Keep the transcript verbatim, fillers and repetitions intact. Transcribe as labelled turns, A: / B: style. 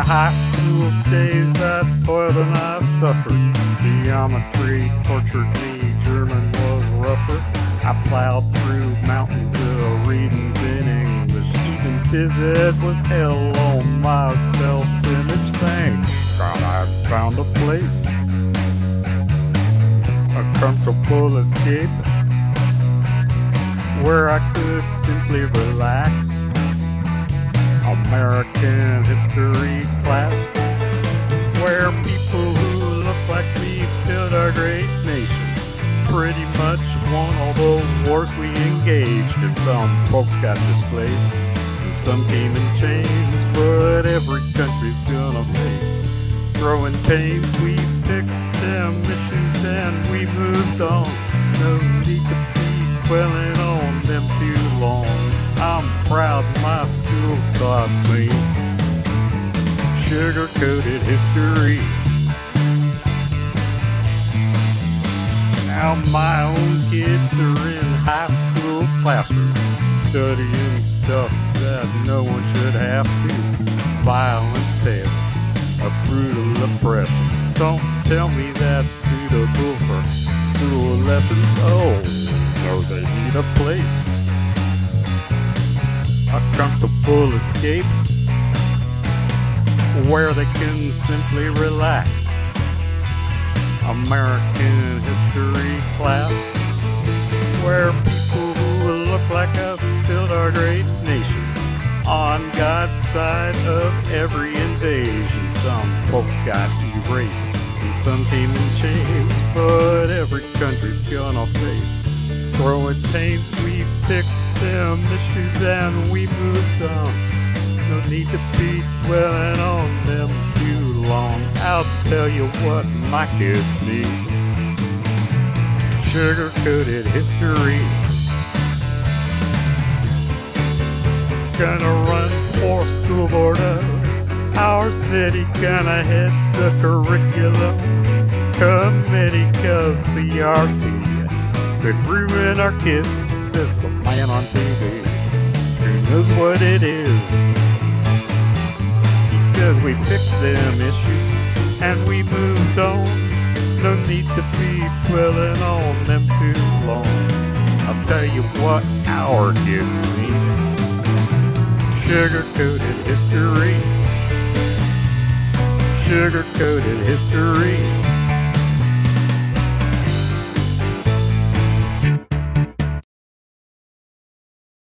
A: high school days I toiled and I suffered. Geometry tortured me, German was rougher. I plowed through mountains of readings in English. Even physics was hell on my self-image. Thank God I found a place, a comfortable escape, where I could simply relax. American history class, where people who look like me built our great nation. Pretty much won all the wars we engaged, and some folks got displaced, and some came in chains, but every country's gonna face growing pains. We fixed them issues and we moved on. No need to be dwelling on them too long. I'm proud my school taught me sugar-coated history. Now my own kids are in high school classrooms, studying stuff that no one should have to. Violent tales of brutal oppression. Don't tell me that's suitable for school lessons. Oh, no, they need a place, a comfortable escape, where they can simply relax. American history class, where people who look like us built our great nation. On God's side of every invasion, some folks got erased and some came in chains, but every country's gonna face growing pains. We fixed them issues and we moved on. No need to be dwelling on them too long. I'll tell you what my kids need: sugar-coated history. Gonna run for school board of our city, gonna head the curriculum committee, 'cause C R T could ruin our kids, says the man on T V. Who knows what it is? He says we fixed them issues and we moved on. No need to be dwelling on them too long. I'll tell you what our kids need: sugar-coated history. Sugar-coated history.